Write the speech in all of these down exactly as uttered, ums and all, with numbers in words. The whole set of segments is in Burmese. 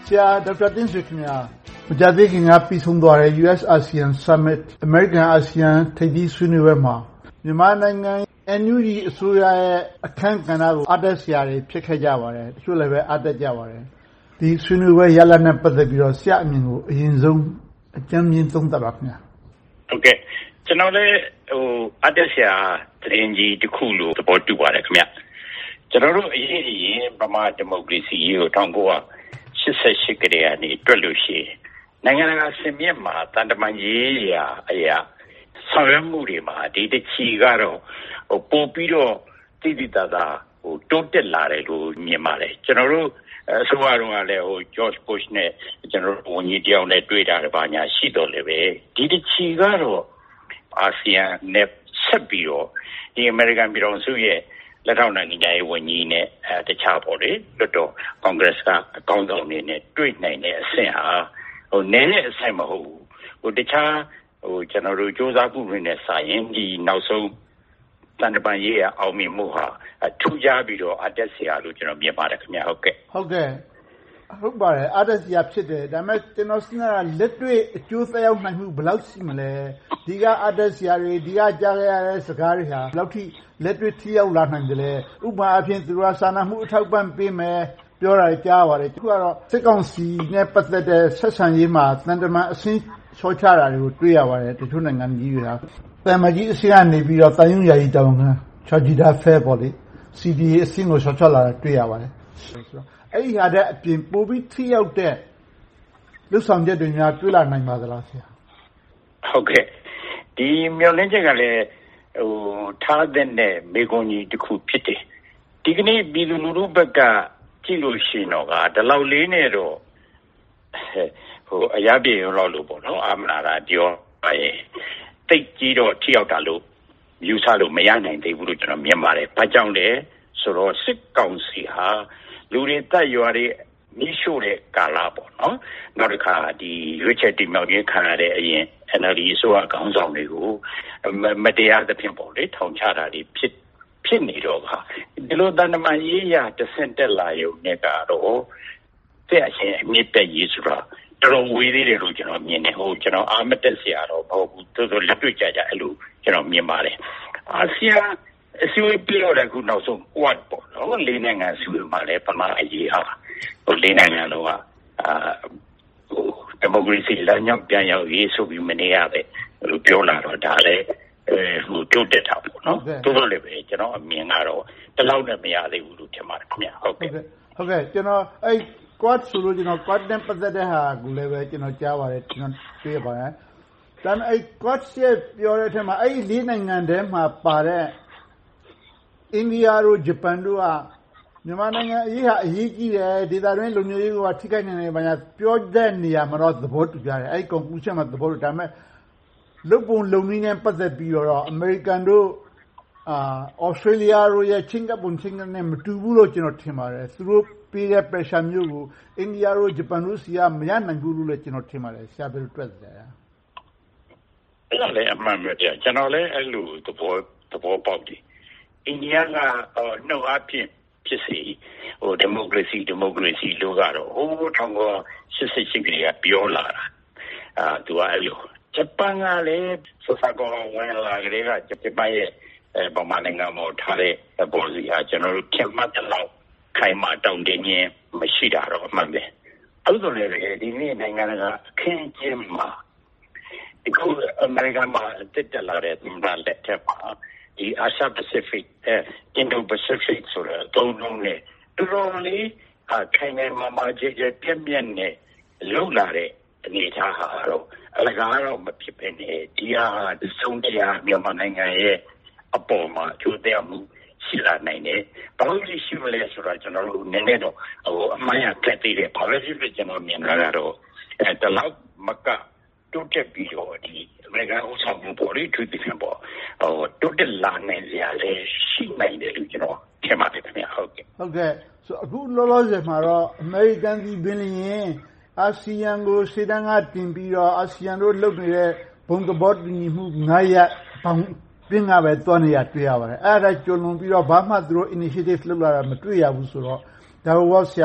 ဆရာဒေါက်တာတင့်ဆွေခင်ဗျာမကြာသေးခင်ကပြီးဆုံးသွားတဲ့ U S ASEAN Summit American ASEAN ထိပ်သီးဆွေးနွေးပွဲမှာမြန်မာနိုင်ငံ N U G အစိုးရရဲ့အခမ်းကဏ္ဍကိုအားတက်စရာတွေဖြစ်ခဲ့ကြပါတယ်တချို့လည်းပဲအားတက်ကြပါတယ်ဒီဆွေးနွေးပွဲရလဒ်နဲ့ပတ်သက်ပြီးတော့ဆရာအမြင်ကိုအရင်ဆုံးအကြမ်းမြင်သုံးသပ်ပါခင်ဗျာဟုတ်ကဲ့ကျွန်တော်လည်းဟိုအားတက်စရာသတင်းကြီးတစ်ခုလို့သဘောတူပါတယ်ခင်ဗျာကျွန်တော်တို့အရေးကြီးဗမာဒီမိုကရေစီကို၁၉၈၈ကတည်းကနေတွက်လို့ရှိရင်နိုင်ငံတကာစင်မြင့်မှာတန်တမာရေးရာအရာဆောင်ရွက်မှုတွေမှာဒီတချီကတော့ဟိုပို့ပြီးတော့တည်တည်တာတာဟိုတိုးတက်လာတယ်လို့မြင်ပါတယ်ကျွန်တော်တို့အစိုးရတော်ကလည်းဟို George Bush နဲ့ကျွန်တော်တို့ဝန်ကြီးတယောက်နဲ့တွေ့တာတပါညာရှိတော့လည်းပဲဒီတချီကတော့အာဆီယံနဲ့ဆက်ပြီးတော့ဒီ American ပြည်တော်စုရဲ့လက်ထောက်နိုင်ငံရေးဝန်ကြီးနဲ့အဲတခြားပေါ့လေလွတ်တော် Congress ကအကောင့်ဆောင်နေနဲ့တွေ့နိုင်တဲ့အဆင့်ဟာဟိုနည်းနည်းအဆင့်မဟုတ်ဘူးဟိုတခြားဟိုကျွန်တော်တို့စ조사မှုတွေနဲ့စာရင်ဒီနောက်ဆုံးတန်တပန်ရေးရအောင်မြင်မှုဟာထူးခြားပြီးတော့အတက်စရာလို့ကျွန်တော်မြင်ပါတယ်ခင်ဗျာဟုတ်ကဲ့ဟုတ်ကဲ့ဟုတ်ပါတယ်အတက်စရာဖြစ်တယ်ဒါပေမဲ့ကျွန်တော်စဉ်းစားတာလက်တွေ့အကျိုးသက်ရောက်နိုင်မှုဘယ်လောက်ရှိမလဲဒီကအတက်စရာတွေဒီကကြားရတဲ့စကားတွေဟာဘယ်လောက်ထိလက်တွေ့ထိရောက်လာနိုင်တယ်လဲဥပမာအဖြစ်သူကစာနာမှုအထောက်ပံ့ပေးမယ်ပြောတာကြားပါတယ်အခုကတော့စစ်ကောင်စီနဲ့ပတ်သက်တဲ့ဆက်ဆံရေးမှာတန်တမာအဆင့်ချောချတာတွေကိုတွေ့ရပါတယ်တချို့နိုင်ငံကြီးတွေဟာတန်မကြီးအဆင့်ကနေပြီးတော့တန်ယုံယာကြီးတောင်းခံချာဂျီဒါဖဲပေါ့လေ C D A အဆင့်ကိုချောချလာတာတွေ့ရပါတယ်ဆိုတော့အဲ့ဒီဟာတဲ့အပြင်ပိုပြီးထိရောက်တဲ့လူဆောင်ချက်တွေများတွေ့လာနိုင်ပါသလားဆရာဟုတ်ကဲ့ဒီမျိုးလင်းချက်ကလည်းဟိုထားတဲ့မေကွန်ကြီးတစ်ခုဖြစ်တယ်ဒီကနေ့ပြည်သူလူထုဘက်ကကြည့်လို့ရှိရင်တော့ကဒီလောက်လေးနဲ့တော့ဟိုအရာပြေရောလို့ပေါ့နော်အာမနာတာပြောပါရဲ့တိတ်ကြီးတော့ထိရောက်တာလို့ယူဆလို့မရနိုင်သေးဘူးလို့ကျွန်တော်မြင်ပါတယ်။ဘာကြောင့်လဲဆိုတော့စစ်ကောင်စီဟာလူတွေတက်ရွာတွေမိရှို့တဲ့ကာလပေါ့နော်။နောက်တစ်ခါဒီရွေးချယ်တင်မြှောက်ရေးခံရတဲ့အရင် N L D ဆိုအကောင်ဆောင်တွေကိုမတရားသဖြင့်ပေါ့လေထောင်ချတာတွေဖြစ်ဖြစ်နေတော့ကဒီလိုတန်တမာရေးရတဆင့်တက်လာရုံနဲ့ကတော့တဲ့အရှင်အမြင့်တက်ရေးဆိုတာတော်ဝေးသေးတယ်လို့ကျွန်တော်မြင်တယ်ဟိုကျွန်တော်အာမတက်စရာတော့မဟုတ်ဘူးတော်တော်လက်တွေ့ကြကြအဲ့လိုကျွန်တော်မြင်ပါတယ်အာဆီယံအစည်းအဝေးပြုလုပ်တဲ့ခုနောက်ဆုံး Quad ပေါ့နော်လေးနိုင်ငံအစည်းအဝေးမှာလည်းပမာအရေးဟာဟိုလေးနိုင်ငံလုံးကအာဟိုဒီမိုကရေစီလမ်းကြောင်းပြန်ရောက်ရေးဆိုပြီးမနေရပဲလို့ပြောလာတော့ဒါလည်းအဲဟိုတိုးတက်တာပေါ့နော်တိုးတော့လည်းပဲကျွန်တော်အမြင်ကတော့တလောက်နဲ့မရသေးဘူးလို့ထင်ပါတယ်ခင်ဗျဟုတ်ကဲ့ဟုတ်ကဲ့ကျွန်တော်အဲ့ Quad ဆိုလို့ကျွန်တော် Quad နဲ့ပတ်သက်တဲ့ဟာကိုလည်းပဲကျွန်တော်ကြားပါတယ်ကျွန်တော်တွေ့ပါတယ်ဒါပေမဲ့အဲ့ Quad ရဲ့ပြောတဲ့အထက်မှာအဲ့ဒီလေးနိုင်ငံတည်းမှာပါတဲ့အိန္ဒိယတို့ဂျပန်တို့ကမြန်မာနိုင်ငံအရေးဟာအရေးကြီးတယ်ဒေသတွင်းလူမျိုးရေးကထိခိုက်နေတယ်ဘာညာပြောတဲ့နေရာမှာတော့သဘောတူကြတယ်အဲ့ဒီ conclusion မှာသဘောတူဒါပေမဲ့လုံပုံလုံနည်းနဲ့ပတ်သက်ပြီးတော့အမေရိကန်တို့အာဩစတြေးလျတို့ရဲ့ချင်းကပ်ပုံချင်းနဲ့မတူဘူးလို့ကျွန်တော်ထင်ပါတယ်သူတို့ပေးတဲ့ pressure မျိုးကိုအိန္ဒိယတို့ဂျပန်တို့စီကမရနိုင်ဘူးလို့လည်းကျွန်တော်ထင်ပါတယ်ဆရာဘယ်လိုတွေ့လဲအဲ့ဒါလည်းအမှန်ပဲကျွန်တော်လည်းအဲ့လိုသဘောသဘောပေါက်တယ်အိန္ဒိယကနှုတ်အဖြစ်ဖြစ်စီဟိုဒီမိုကရေစီဒီမိုကရေစီလို့ကတော့ဟိုးထောင်ကရှစ်ရှစ်ကလေးကပြောလာတာအာသူကအဲ့လိုဂျပန်ကလည်းစစကောဝင်လာကြတဲ့ကဂျပန်ရဲ့ပမာဏနိုင်ငံမှာထားတဲ့ပေါ်စီဟာကျွန်တော်တို့ခင်မတ်တော့ခိုင်မာတောင်းတင်းခြင်းမရှိတာတော့အမှန်ပဲအဲ့လိုလေဒီနေ့နိုင်ငံကအခင်းကျင်းမှာဒီကုအမေရိကန်မှာတက်တက်လာတဲ့သမ္မတလက်ထက်မှာဒီအာရှပစိဖိတ်အဲအင်ဒိုပစိဖိတ်ဆိုတဲ့သုံးလုံးနဲ့တော်တော်လေးခိုင်မာမာကြကြပြည့်ပြည့်နဲ့လုံလာတဲ့အနေအထားဟာတော့အလကားတော့မဖြစ်ပဲနဲ့ဒီဟာဒီဆုံးတရားမြန်မာနိုင်ငံရဲ့အပေါ်မှာကျိုးတဲ့မှုရှိလာနိုင်တယ်။ဘာလို့ရှိမလဲဆိုတော့ကျွန်တော်တို့နည်းနည်းတော့ဟိုအမှန်ရကက်သေးတယ်ဘာလို့ဖြစ်ဖြစ်ကျွန်တော်မြင်လာတော့အဲတလောက်မကတိုးတက်ပြီးတော့ဒီအမေရိကန်ဥဆောင်မှုပေါ်လေးတွေ့တယ်ပေါ့ဟိုတိုးတက်လာနိုင်ရလေရှိနိုင်တယ်လို့ကျွန်တော်ထင်ပါတယ်ခင်ဗျဟုတ်ကဲ့ဟုတ်ကဲ့ဆိုအခုလောလောဆယ်မှာတော့အမေရိကန်ပြည်ပင်ရင်အာဆီယံကိုစေတန်းကတင်ပြီးတော့အာဆီယံတို့လုပ်နေတဲ့ဘုံသဘောတူညီမှုငါးရပ်ပေါင်းပြင်းကပဲတွန်းနေရတွေ့ရပါတယ်အဲ့ဒါကြုံလွန်ပြီးတော့ဘာမှသူတို့ initiative လုပ်လာတာမတွေ့ရဘူးဆိုတော့ဒါဘောဆရာ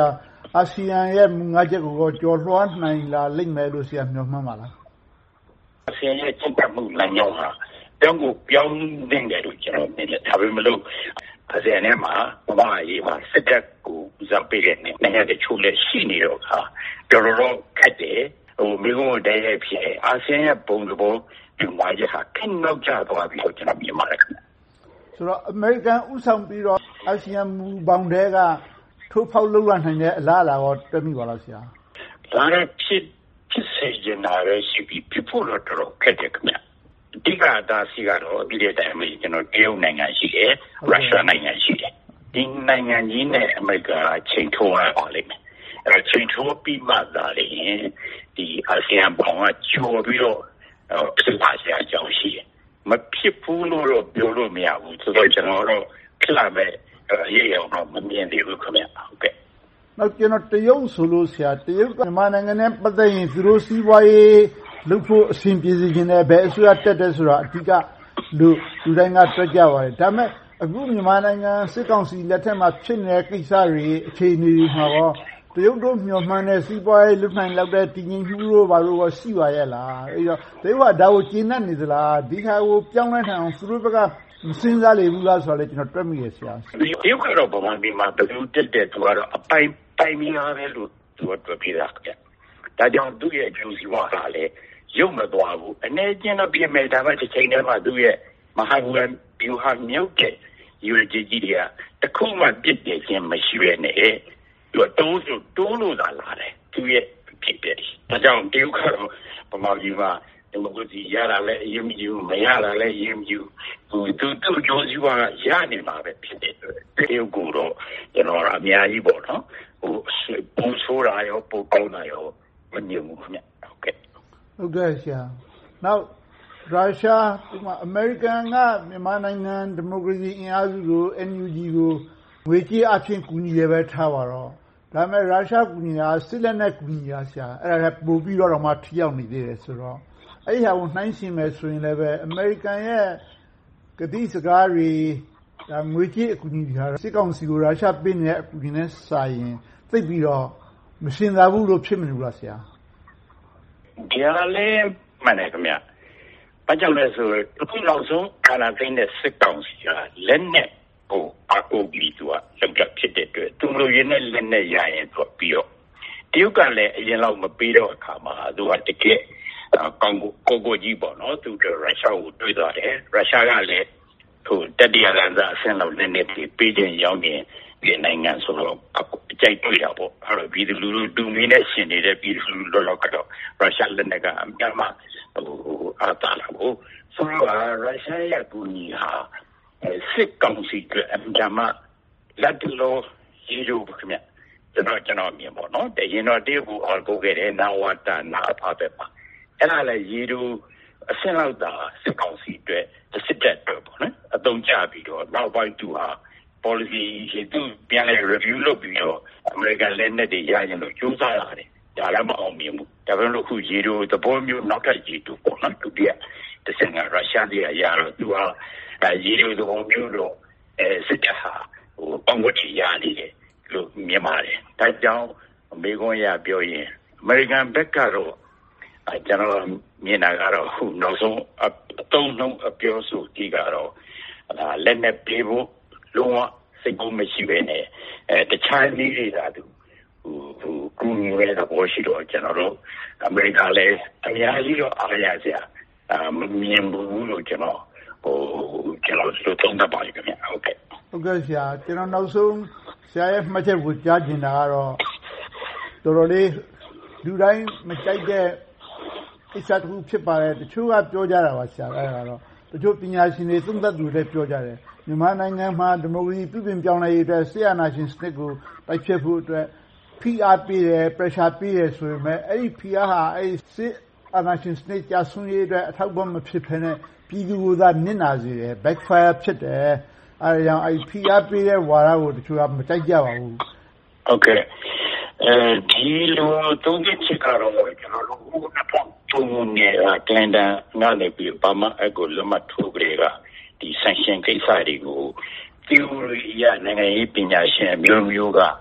အာဆီယံရဲ့မူငါးချက်ကိုကျော်လွှားနိုင်လာလိမ့်မယ်လို့ဆရာမျှော်မှန်းပါလားအာဆီယံရဲ့ချစ်ကမှုလမ်းကြောင်းဟာပြောင်းကိုပြောင်းတင်တယ်လို့ကျွန်တော်မြင်တယ်ဒါပေမဲ့လို့အာဆီယံနဲ့မှာဘာမှရေးမှာစစ်တပ်ကိုဦးစားပေးတဲ့နိုင်ငံတချို့လည်းရှိနေတော့ခါတော်တော်ခက်တယ်ဟိုမိကုန်းတဲ့ရဲ့ဖြစ်အာဆီယံရဲ့ပုံသဘောဒီမှာရဟာခင်းနောက်ကျသွားပြီးတော့ကျွန်တော်မြင်ပါတယ်ဆိုတော့အမေရိကန်ဥဆောင်ပြီးတော့အာဆီယံမူပေါင်းတဲ့ကထိုးဖောက်လုပ်ရနိုင်တဲ့အလားအလာကိုတွေ့မိပါလားဆရာဒါရဖြစ်ဖြစ်စေနေတာလည်းရှိပြီးပြဖို့တော့တော်တော်ခက်တယ်ခင်ဗျအဓိကအသာစီကတော့ဒီတဲ့တိုင်းမှာကျွန်တော်တရုတ်နိုင်ငံရှိတယ်ရုရှားနိုင်ငံရှိတယ်ဒီနိုင်ငံကြီးနဲ့အမေရိကန်ချိန်ထိုးရပါလိမ့်မယ်အဲချိန်ထိုးပြီးမှသာလေဒီအာဆီယံဘောင်ကကျော်ပြီးတော့ဖြစ်ပါစရာအကြောင်းရှိတယ်မဖြစ်ဘူးလို့တော့ပြောလို့မရဘူးဆိုတော့ကျွန်တော်တို့ဖြစ်လာမဲ့ရေးရအောင်မမြင်သေးဘူးခင်ဗျဟုတ်ကဲ့နောက်ကျွန်တော်တရုတ်ဆိုလို့ဆရာတရုတ်ကမြန်မာနိုင်ငံနဲ့ပတ်သက်ရင်သူတို့စီးပွားရေးလုပ်ဖို့အဆင်ပြေစေခြင်းနဲ့ဘယ်အစိုးရတက်တယ်ဆိုတာအဓိကလူလူတိုင်းကတွက်ကြပါတယ်ဒါပေမဲ့အခုမြန်မာနိုင်ငံစစ်ကောင်စီလက်ထက်မှာဖြစ်နေတဲ့ကိစ္စတွေအခြေအနေတွေမှာတော့တရုတ်တို့မျှော်မှန်းတဲ့စီးပွားရေးလုပ်နိုင်လောက်တဲ့တည်ငြိမ်မှုတို့ဘာလို့ရောရှိပါရဲ့လားအဲ့တော့တရုတ်ကဒါကိုကျဉ်းနှံ့နေသလားဒီခါကိုပြောင်းလဲနိုင်အောင်သူတို့ဘက်ကမစင်းစားလေဘူးလားဆိုတော့ကျွန်တော်တွက်မိရဆရာတရုတ်ကတော့ဗမာပြည်မှာဘယ်လိုတက်တဲ့သူကတော့အပိုင်ပိုင်များပဲလို့သူကတွက်ပြတာကြဒါကြောင့်သူ့ရဲ့အကျိုးစီးပွားကလည်းရုပ်မသွားဘူးအနေချင်းတော့ပြင်မဲ့ဒါမှတစ်ချိန်တည်းမှာသူ့ရဲ့မဟာဘူရန်ဘီယိုဟာမြုပ်တဲ့ယူရကြီးကြီးတွေကတခုမှပြစ်တယ်ခြင်းမရှိရနဲ့သူတိုးဆိုတိုးလို့သာလာတယ်သူရဲ့ဖြစ်တယ်ဒါကြောင့်တရုတ်ကတော့ဗမာပြည်မှာဒီမိုကရေစီရတာလည်းအရင်မယူမရတာလည်းအရင်မယူသူသူသူကြိုးစားကရနေမှာပဲဖြစ်တယ်တရုတ်ကတော့ကျွန်တော်အများကြီးပေါ့နော်ဟိုပုံဆိုးတာရောပုံကောင်းတာရောမမြင်ဘူးခင်ဗျဟုတ်ကဲ့ဟုတ်ကဲ့ဆရာနောက်ရုရှားဒီမှာအမေရိကန်ကမြန်မာနိုင်ငံဒီမိုကရေစီအင်အားစုကို အန် ယူ ဂျီ ကိုငွေကြေးအဖြစ်ကူညီရပဲထားပါတော့ဒါပေမဲ့ရုရှားကူညီတာစစ်လက်နဲ့ကူညီရဆရာအဲ့ဒါပို့ပြီးတော့မှထိရောက်နေသေးတယ်ဆိုတော့အဲ့ဒီဟာကိုနှိုင်းယှဉ်မယ်ဆိုရင်လည်းပဲအမေရိကန်ရဲ့ကတိစကားတွေဒါငွေကြေးအကူအညီတွေစစ်ကောင်စီကိုရုရှားပေးနေတဲ့အကူအညီနဲ့စာရင်သိပ်ပြီးတော့မရှင်းသာဘူးလို့ဖြစ်မနေဘူးလားဆရာဒီဟာလည်းမှန်တယ်ခင်ဗျဘာကြောင့်လဲဆိုတော့အခုနောက်ဆုံးအာဏာသိမ်းတဲ့စစ်ကောင်စီကလက်နဲ့ဟိုအကူပြီးသူကလောက်ကြဖြစ်တဲ့အတွက်သူလိုရင်းနဲ့လက်နဲ့ရရင်သူပြီးတော့တရုတ်ကလည်းအရင်လောက်မပေးတော့အခါမှာသူကတကယ်ကောင်ကိုကိုကြီးပေါ့နော်သူကရုရှားကိုတွေ့သွားတယ်ရုရှားကလည်းဟိုတတိယလမ်းစာအဆင့်လောက်နဲ့နေပြီးခြင်းရောက်နေဒီနိုင်ငံဆိုတော့အကြိုက်တွေ့တာပေါ့အဲ့တော့ပြည်သူလူထုတူမင်းနဲ့ရှင်နေတဲ့ပြည်သူလူထုလောက်ကတော့ရုရှားလက်နက်ကအများမှဟိုအားတာလာဖို့ဆိုတော့ရုရှားရဲ့ကူညီဟာစစ်ကောင်စီကအများမှလက်တော်ရေရိုးခင်ဗျကျွန်တော်ကျွန်တော်မြင်ပေါ့နော်တရင်တော့တေးဘူးအော်ပို့ခဲ့တယ်နာဝတာနာဖာပဲပါအဲ့ဒါလည်းရေရိုးအဆင့်လောက်သာစစ်ကောင်စီအတွက်စစ်တပ်အတွက်ပေါ့နော်အသုံးချပြီးတော့နောက်ပိုင်းသူဟာ policy ရေသူပြန်လဲ review လုပ်ပြီးတော့ American လက်နက်တွေရရင်လို့ကြိုးစားရတယ်ဒါလည်းမအောင်မြင်ဘူးဒါပေမဲ့လို့ခုရေရိုးသဘောမျိုးနောက်ထပ်ရေတူပေါ့နော်သူပြတစ်စင်ကရုရှားတွေရတော့သူဟာရေရိုးသဘောမျိုးတော့အဲစစ်တပ်ဟာဟိုပေါင်းဝတ်ရနေတယ်လို့မြင်ပါတယ်ဒါကြောင့်အမေကွန်ရပြောရင် American ဘက်ကတော့ကျွန်တော်မြင်တာကတော့ခုနောက်ဆုံးအတုံးလုံးအပြောဆိုဒီကတော့လက်နဲ့ပြေဖို့လုံးဝစိတ်ကူးမရှိပဲနဲ့အဲတခြားနည်းတွေကသူဟိုဟိုကူညီရတဲ့ဘောရှိတော့ကျွန်တော်တို့အမေရိကလည်းအများကြီးတော့အားရစရာမမြင်ဘူးလို့ကျွန်တော်ဟိုကျွန်တော်တို့သုံးသပ်ပါလိမ့်ခင်ဗျဟုတ်ကဲ့ဟုတ်ကဲ့ဆရာကျွန်တော်နောက်ဆုံးဆရာရဲ့မှတ်ချက်ကိုကြားချင်တာကတော့တော်တော်လေးလူတိုင်းမကြိုက်တဲ့ကိစ္စတစ်ခုဖြစ်ပါတယ်တချို့ကပြောကြတာပါဆရာအဲ့ဒါတော့တချို့ပညာရှင်တွေသုံးသပ်သူတွေပြောကြတယ်မြန်မာနိုင်ငံမှာဒီမိုကရေစီပြုပြင်ပြောင်းလဲရေးအတွက်ဆရာနာရှင်စနစ်ကိုတိုက်ဖြတ်ဖို့အတွက်ဖိအားပေးတယ် pressure ပေးတယ်ဆိုပေမဲ့အဲ့ဒီဖိအားဟာအဲ့စစ်အာဏာရှင်စနစ်ကြာဆုံးရေးအတွက်အထောက်အပံ့မဖြစ်ဘဲနဲ့ပြည်သူကိုသာနစ်နာစေတယ် backfire ဖြစ်တယ်အဲဒါကြောင့်အဲ့ဖိအားပေးတဲ့ဝါဒကိုတချို့ကမတိုက်ကြပါဘူးဟုတ်ကဲ့အဲဒီလိုသုံးချက်ကတော့ကျွန်တော်တို့ကပုံနေတာကလန်ဒန်ငါလည်းပြီးဘာမှအကူလမထိုးကြရဒီ sanction ကိစ္စတွေကို theory ရနိုင်ငံရေးပညာရှင်မျိုးမျိုးက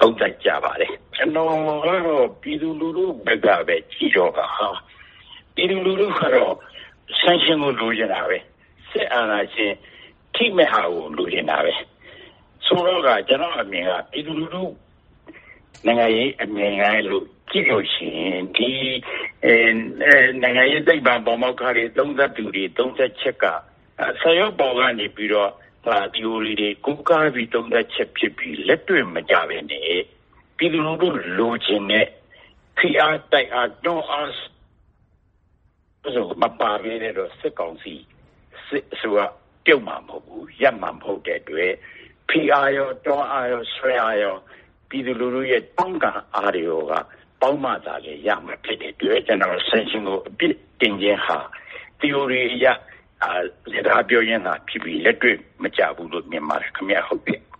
သုံးသပ်ကြပါတယ်ကျွန်တော်ကတော့ပြည်သူလူထုဘက်ကပဲကြည့်တော့ဟာပြည်သူလူထုကတော့ဆန့်ကျင်ကိုလိုချင်တာပဲစစ်အာဏာရှင်ထိမဲ့ဟာကိုလိုချင်တာပဲဆိုတော့ကကျွန်တော်အမြင်ကပြည်သူလူထုနိုင်ငံရေးအမြင်ကလို့ကြည့်လို့ရှိရင်ဒီနိုင်ငံရေးသိပ္ပံပေါ်မောက်ခါတွေသုံးသပ်သူတွေသုံးသပ်ချက်ကဆရာပေါ်ကနေပြီးတော့ဟာဒီလိုတွေကိုကားပြီးသုံးသပ်ချက်ဖြစ်ပြီးလက်တွေ့မကြဘဲနဲ့ပြည်သူလူထုလိုချင်တဲ့ဖိအားတိုက်အားတွန်းအားဆိုမပါဘဲနဲ့တော့စစ်ကောင်စီစစ်ဆိုတာပြုတ်မှာမဟုတ်ဘူးရပ်မှာမဟုတ်တဲ့အတွက်ဖိအားရောတွန်းအားရောဆွဲအားရောပြည်သူလူထုရဲ့တောင်းကအားတွေကပေါင်းမှသာလေရမှာဖြစ်တဲ့အတွက်ကျွန်တော်ဆင်ရှင်ကိုအပြစ်တင်ခြင်းဟာ theory အရအာလက်ပြောရင်းသာဖြစ်ပြီးလက်တွေ့မကြဘူးလို့မြင်ပါတယ်ခင်ဗျာဟုတ်ပြီ